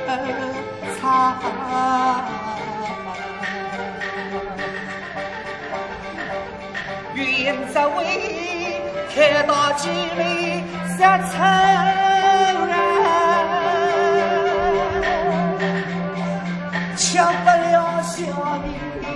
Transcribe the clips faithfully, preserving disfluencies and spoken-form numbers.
长。云在为看到几里杀仇人，抢不了小命。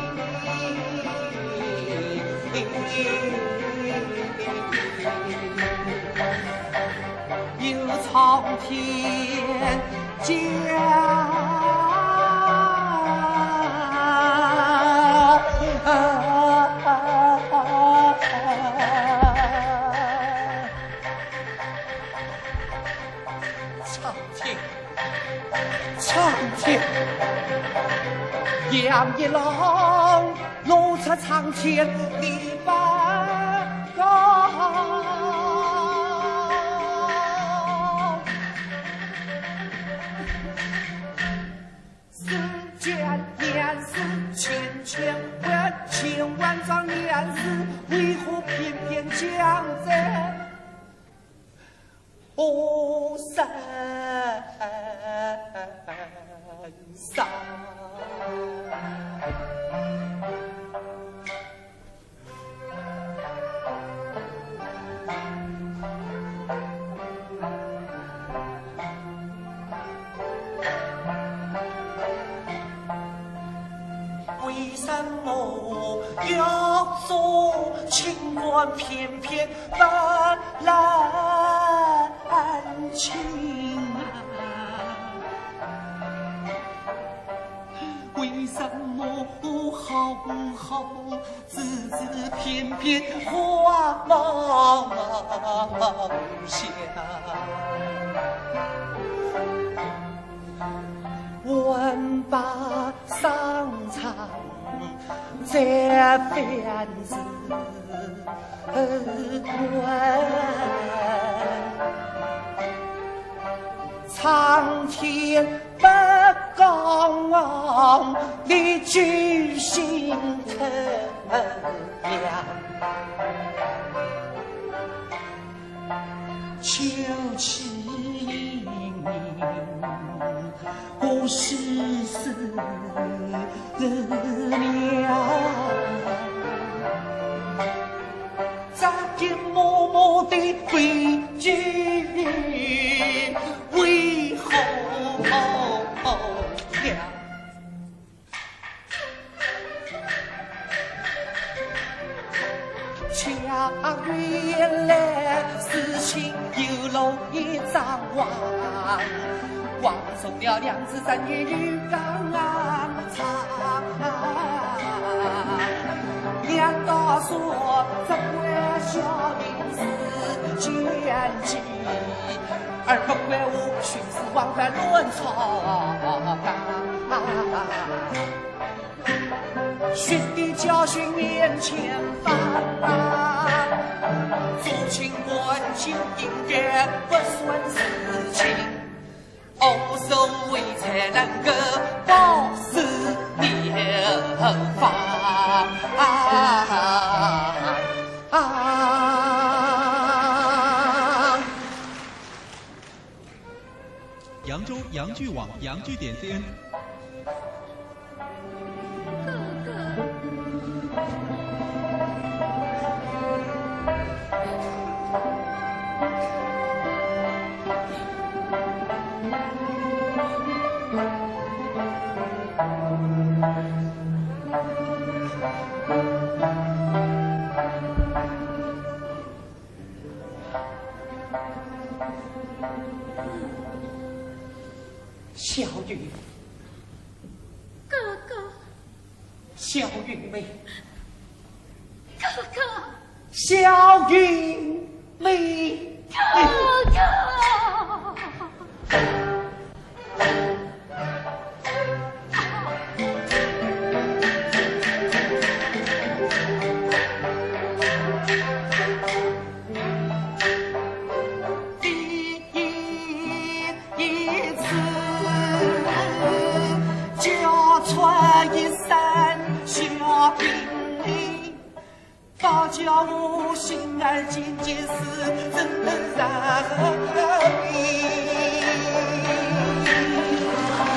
有苍天将苍天，苍天，杨一郎怒斥苍天力不高。年事千千万，千万丈年事，为何偏偏将在我身上？为什么要做清官偏偏不lã情啊？为什么好好字字偏偏画梦想？问罢商场这番子问，苍天不讲你居心头凉，求其我世事了，扎根默默的规矩，为何呀？恰原来事情有路一张望。望中了娘子三月玉刚长，娘道说这怪小名是奸计，而不怪我徇私枉法乱闯，学的教训面前放，做清官就应该不算事情。欧守卫才能够保守流芳啊！ 扬州扬剧网扬剧点 C N。 小云， 哥哥， 小云妹， 哥哥， 小云妹， 哥哥。他叫我心儿渐渐是真然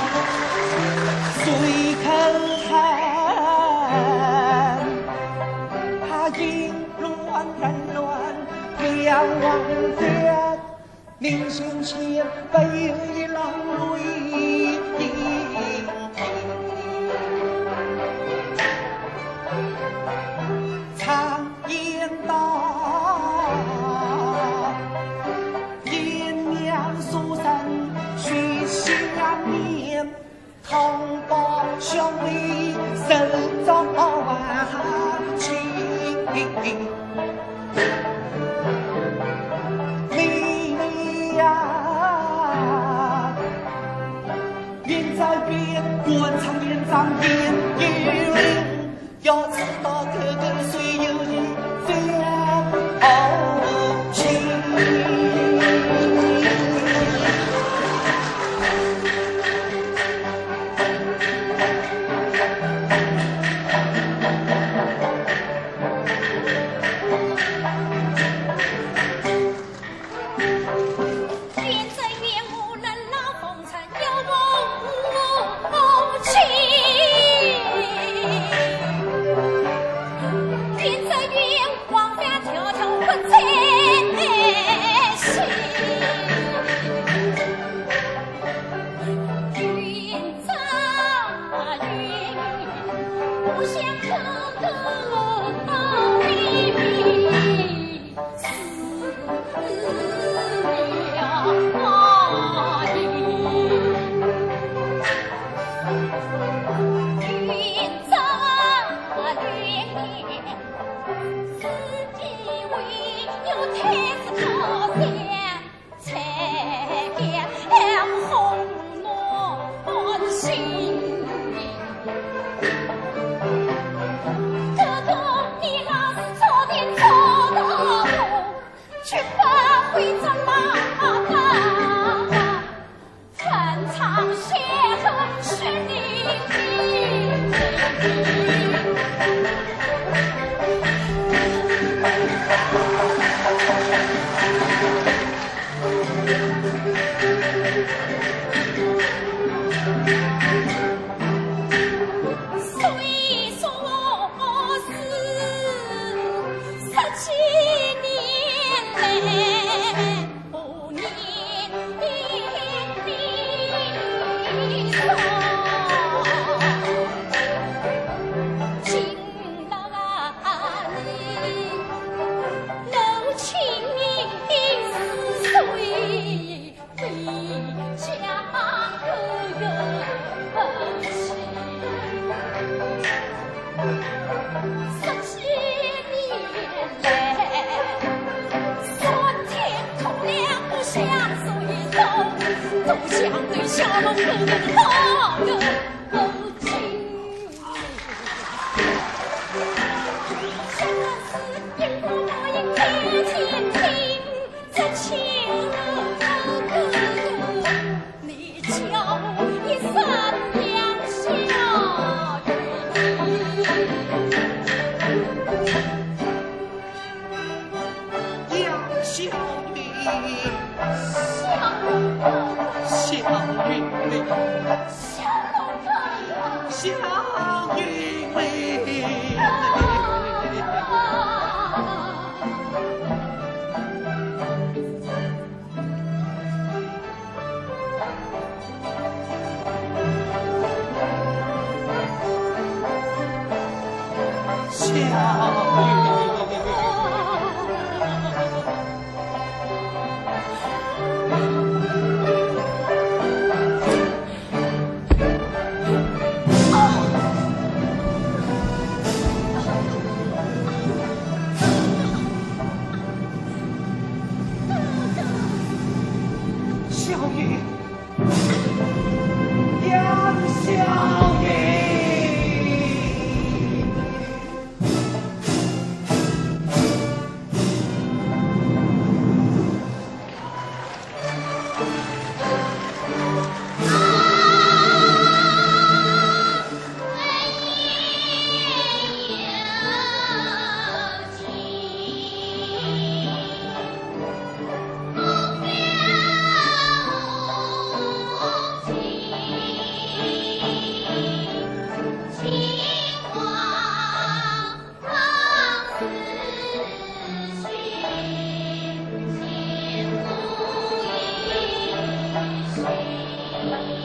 不有一浪泪盈盈。常言道，阴阳书生须心面，同胞兄妹手中万情。你呀，云在边，官场连长烟雨林，要知道哥哥谁有你哦情。 情。